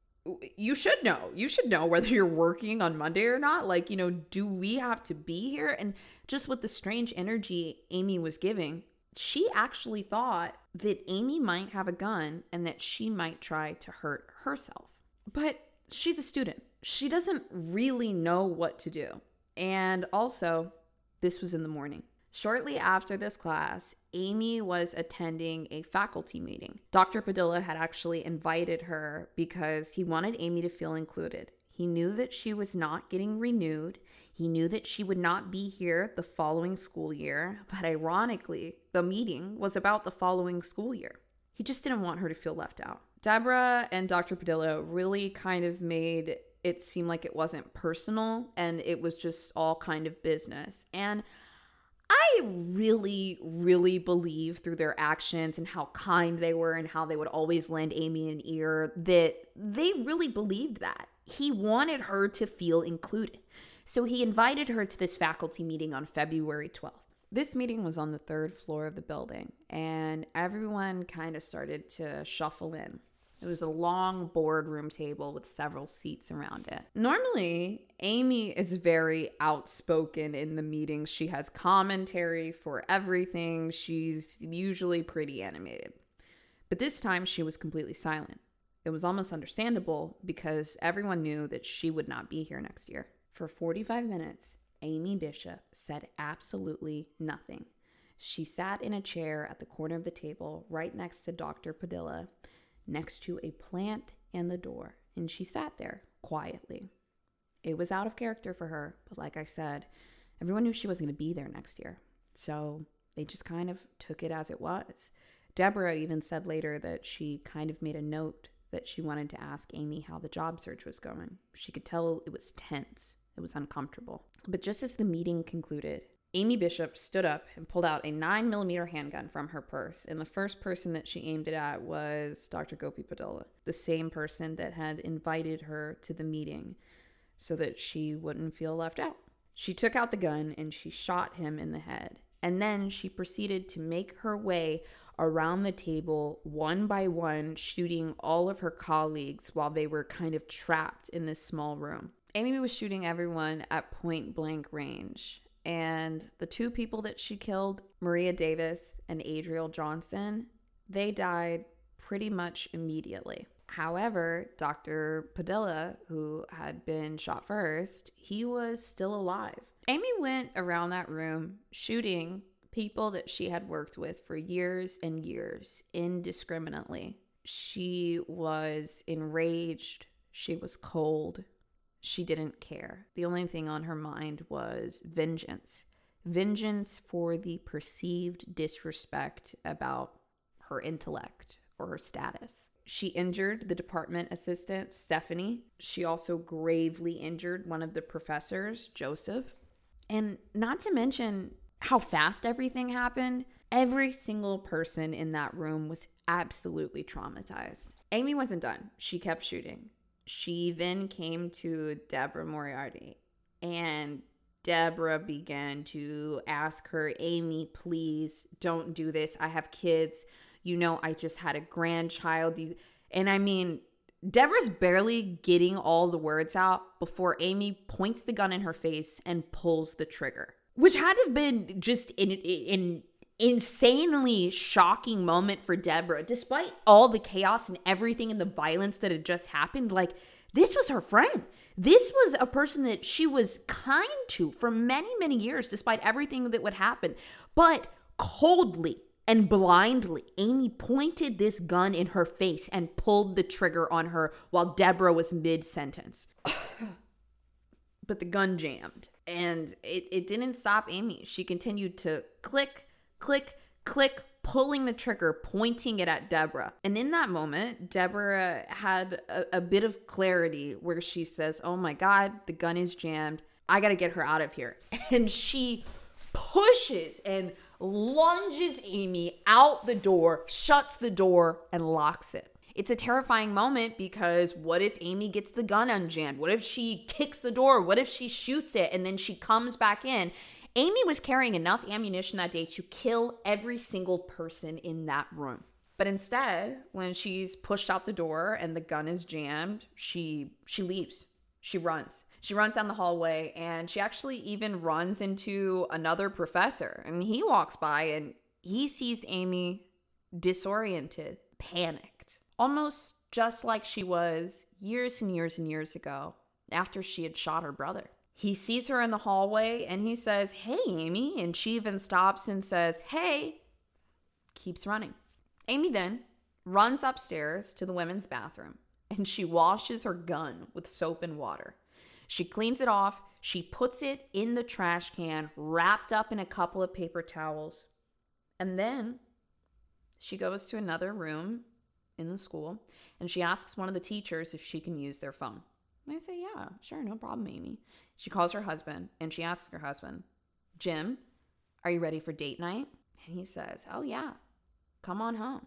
you should know. You should know whether you're working on Monday or not. Like, you know, do we have to be here? And just with the strange energy Amy was giving, she actually thought that Amy might have a gun and that she might try to hurt herself. But she's a student. She doesn't really know what to do. And also, this was in the morning. Shortly after this class, Amy was attending a faculty meeting. Doctor Padilla had actually invited her because he wanted Amy to feel included. He knew that she was not getting renewed. He knew that she would not be here the following school year. But ironically, the meeting was about the following school year. He just didn't want her to feel left out. Deborah and Doctor Padilla really kind of made it seem like it wasn't personal and it was just all kind of business. And I really, really believe through their actions and how kind they were and how they would always lend Amy an ear that they really believed that. He wanted her to feel included. So he invited her to this faculty meeting on February twelfth. This meeting was on the third floor of the building, and everyone kind of started to shuffle in. It was a long boardroom table with several seats around it. Normally, Amy is very outspoken in the meetings. She has commentary for everything. She's usually pretty animated. But this time, she was completely silent. It was almost understandable because everyone knew that she would not be here next year. For forty-five minutes, Amy Bishop said absolutely nothing. She sat in a chair at the corner of the table right next to Doctor Padilla, next to a plant and the door, and she sat there quietly. It was out of character for her, but like I said, everyone knew she wasn't going to be there next year, so they just kind of took it as it was. Deborah even said later that she kind of made a note that she wanted to ask Amy how the job search was going. She could tell it was tense. It was uncomfortable. But just as the meeting concluded, Amy Bishop stood up and pulled out a nine millimeter handgun from her purse, and the first person that she aimed it at was Doctor Gopi Padilla, the same person that had invited her to the meeting so that she wouldn't feel left out. She took out the gun and she shot him in the head, and then she proceeded to make her way around the table one by one, shooting all of her colleagues while they were kind of trapped in this small room. Amy was shooting everyone at point blank range. And the two people that she killed, Maria Davis and Adriel Johnson, they died pretty much immediately. However, Doctor Padilla, who had been shot first, he was still alive. Amy went around that room shooting people that she had worked with for years and years indiscriminately. She was enraged. She was cold. She didn't care. The only thing on her mind was vengeance. Vengeance for the perceived disrespect about her intellect or her status. She injured the department assistant, Stephanie. She also gravely injured one of the professors, Joseph. And not to mention how fast everything happened, every single person in that room was absolutely traumatized. Amy wasn't done. She kept shooting. She then came to Deborah Moriarty, and Deborah began to ask her, Amy, please don't do this. I have kids. You know, I just had a grandchild. You, and I mean, Deborah's barely getting all the words out before Amy points the gun in her face and pulls the trigger, which had to have been just an, an insanely shocking moment for Deborah. Despite all the chaos and everything and the violence that had just happened, like, this was her friend. This was a person that she was kind to for many, many years, despite everything that would happen. But coldly and blindly, Amy pointed this gun in her face and pulled the trigger on her while Deborah was mid-sentence. But the gun jammed, and it, it didn't stop Amy. She continued to click, click, click, pulling the trigger, pointing it at Deborah. And in that moment, Deborah had a, a bit of clarity where she says, oh my God, the gun is jammed. I got to get her out of here. And she pushes and lunges Amy out the door, shuts the door, and locks it. It's a terrifying moment because what if Amy gets the gun unjammed? What if she kicks the door? What if she shoots it and then she comes back in? Amy was carrying enough ammunition that day to kill every single person in that room. But instead, when she's pushed out the door and the gun is jammed, she she leaves. She runs. She runs down the hallway, and she actually even runs into another professor. And he walks by and he sees Amy disoriented, panicked, almost just like she was years and years and years ago after she had shot her brother. He sees her in the hallway and he says, hey, Amy. And she even stops and says, hey, keeps running. Amy then runs upstairs to the women's bathroom and she washes her gun with soap and water. She cleans it off. She puts it in the trash can, wrapped up in a couple of paper towels. And then she goes to another room in the school and she asks one of the teachers if she can use their phone. And I say, yeah, sure, no problem, Amy. She calls her husband and she asks her husband, Jim, are you ready for date night? And he says, oh yeah, come on home.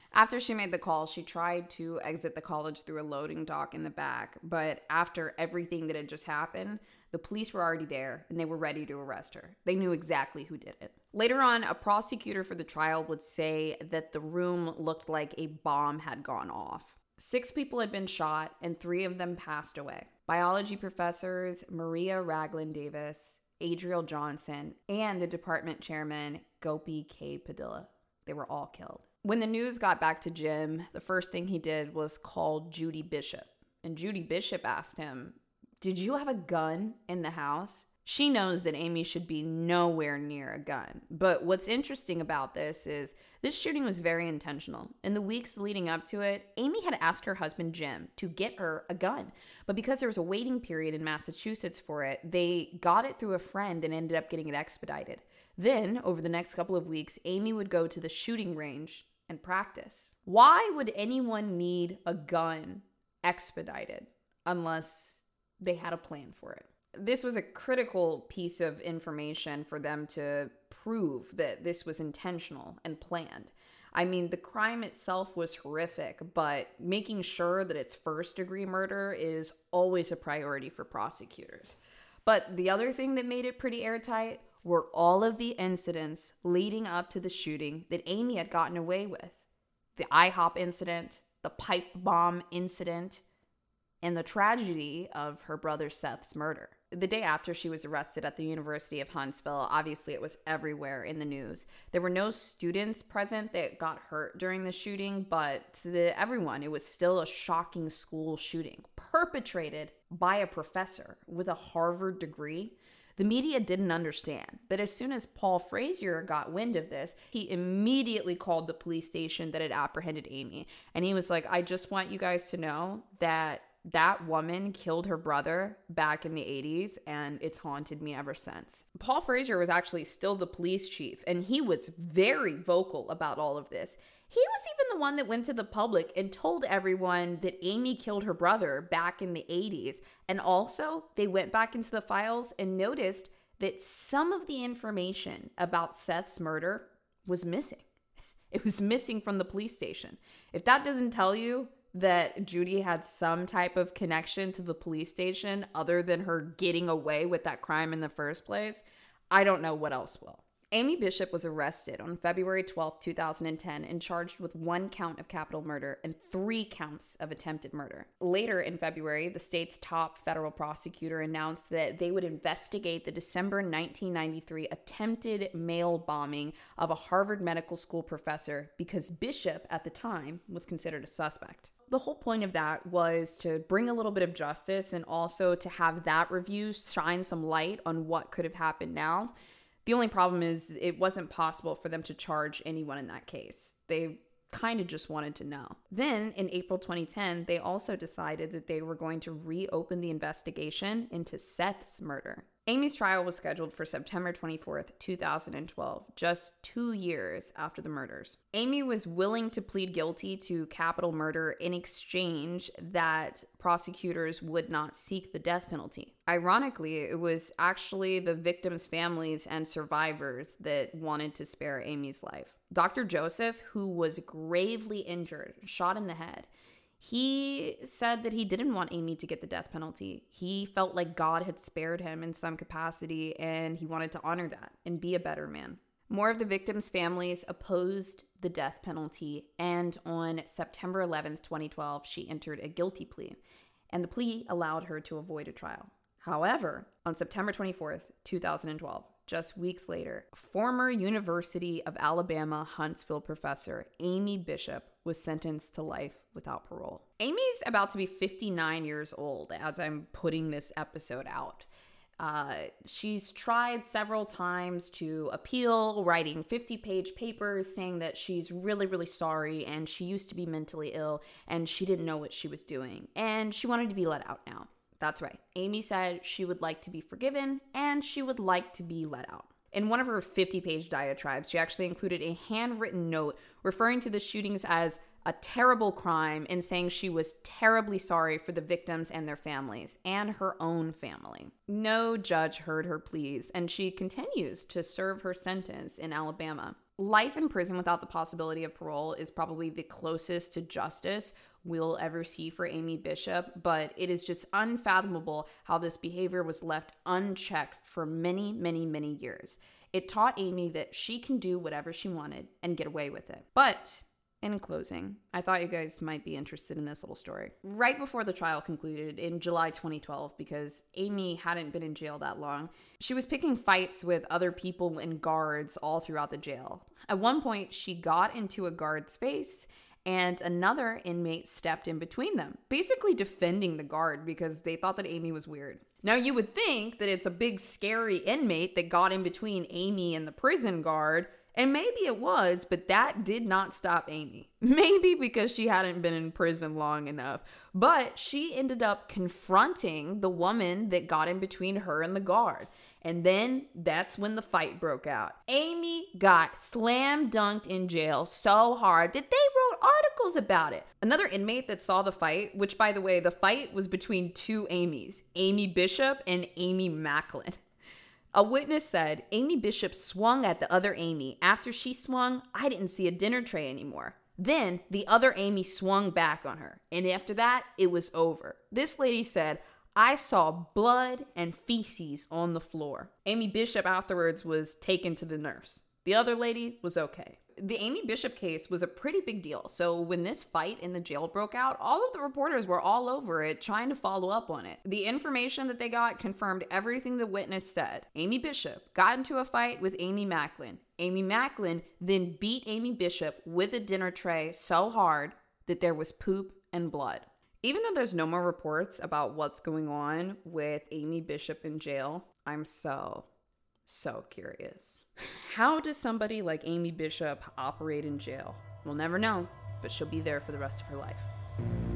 After she made the call, she tried to exit the college through a loading dock in the back, but after everything that had just happened, the police were already there and they were ready to arrest her. They knew exactly who did it. Later on, a prosecutor for the trial would say that the room looked like a bomb had gone off. Six people had been shot and three of them passed away. Biology professors Maria Ragland Davis, Adriel Johnson, and the department chairman Gopi K. Padilla. They were all killed. When the news got back to Jim, the first thing he did was call Judy Bishop. And Judy Bishop asked him, "Did you have a gun in the house?" She knows that Amy should be nowhere near a gun. But what's interesting about this is this shooting was very intentional. In the weeks leading up to it, Amy had asked her husband Jim to get her a gun. But because there was a waiting period in Massachusetts for it, they got it through a friend and ended up getting it expedited. Then, over the next couple of weeks, Amy would go to the shooting range and practice. Why would anyone need a gun expedited unless they had a plan for it? This was a critical piece of information for them to prove that this was intentional and planned. I mean, the crime itself was horrific, but making sure that it's first-degree murder is always a priority for prosecutors. But the other thing that made it pretty airtight were all of the incidents leading up to the shooting that Amy had gotten away with. The IHOP incident, the pipe bomb incident, and the tragedy of her brother Seth's murder. The day after she was arrested at the University of Huntsville, obviously it was everywhere in the news. There were no students present that got hurt during the shooting, but to the, everyone, it was still a shocking school shooting perpetrated by a professor with a Harvard degree. The media didn't understand, but as soon as Paul Frazier got wind of this, he immediately called the police station that had apprehended Amy. And he was like, "I just want you guys to know that that woman killed her brother back in the eighties, and it's haunted me ever since." Paul Frazier was actually still the police chief, and he was very vocal about all of this. He was even the one that went to the public and told everyone that Amy killed her brother back in the eighties. And also, they went back into the files and noticed that some of the information about Seth's murder was missing. It was missing from the police station. If that doesn't tell you that Judy had some type of connection to the police station other than her getting away with that crime in the first place, I don't know what else will. Amy Bishop was arrested on February twelfth, two thousand ten and charged with one count of capital murder and three counts of attempted murder. Later in February, the state's top federal prosecutor announced that they would investigate the December nineteen ninety-three attempted mail bombing of a Harvard Medical School professor because Bishop at the time was considered a suspect. The whole point of that was to bring a little bit of justice and also to have that review shine some light on what could have happened now. The only problem is it wasn't possible for them to charge anyone in that case. They kind of just wanted to know. Then in April twenty ten, they also decided that they were going to reopen the investigation into Seth's murder. Amy's trial was scheduled for September twenty-fourth, two thousand twelve, just two years after the murders. Amy was willing to plead guilty to capital murder in exchange that prosecutors would not seek the death penalty. Ironically, it was actually the victims' families and survivors that wanted to spare Amy's life. Doctor Joseph, who was gravely injured, shot in the head, he said that he didn't want Amy to get the death penalty. He felt like God had spared him in some capacity, and he wanted to honor that and be a better man. More of the victims' families opposed the death penalty, and on September eleventh, twenty twelve, she entered a guilty plea, and the plea allowed her to avoid a trial. However, on September twenty-fourth, two thousand twelve, just weeks later, former University of Alabama Huntsville professor Amy Bishop was sentenced to life without parole. Amy's about to be fifty-nine years old as I'm putting this episode out. Uh, she's tried several times to appeal, writing fifty-page papers saying that she's really, really sorry and she used to be mentally ill and she didn't know what she was doing and she wanted to be let out now. That's right. Amy said she would like to be forgiven and she would like to be let out. In one of her fifty-page diatribes, she actually included a handwritten note referring to the shootings as a terrible crime and saying she was terribly sorry for the victims and their families and her own family. No judge heard her pleas, and she continues to serve her sentence in Alabama. Life in prison without the possibility of parole is probably the closest to justice we'll ever see for Amy Bishop, but it is just unfathomable how this behavior was left unchecked for many, many, many years. It taught Amy that she can do whatever she wanted and get away with it. But in closing, I thought you guys might be interested in this little story. Right before the trial concluded in July twenty twelve, because Amy hadn't been in jail that long, she was picking fights with other people and guards all throughout the jail. At one point, she got into a guard's face, and another inmate stepped in between them, basically defending the guard because they thought that Amy was weird. Now, you would think that it's a big, scary inmate that got in between Amy and the prison guard, and maybe it was, but that did not stop Amy. Maybe because she hadn't been in prison long enough, but she ended up confronting the woman that got in between her and the guard. And then that's when the fight broke out. Amy got slam dunked in jail so hard that they wrote articles about it. Another inmate that saw the fight, which by the way, the fight was between two Amy's, Amy Bishop and Amy Macklin. A witness said, Amy Bishop swung at the other Amy. After she swung, I didn't see a dinner tray anymore. Then the other Amy swung back on her. And after that, it was over. This lady said, I saw blood and feces on the floor. Amy Bishop afterwards was taken to the nurse. The other lady was okay. The Amy Bishop case was a pretty big deal. So when this fight in the jail broke out, all of the reporters were all over it trying to follow up on it. The information that they got confirmed everything the witness said. Amy Bishop got into a fight with Amy Macklin. Amy Macklin then beat Amy Bishop with a dinner tray so hard that there was poop and blood. Even though there's no more reports about what's going on with Amy Bishop in jail, I'm so, so curious. How does somebody like Amy Bishop operate in jail? We'll never know, but she'll be there for the rest of her life.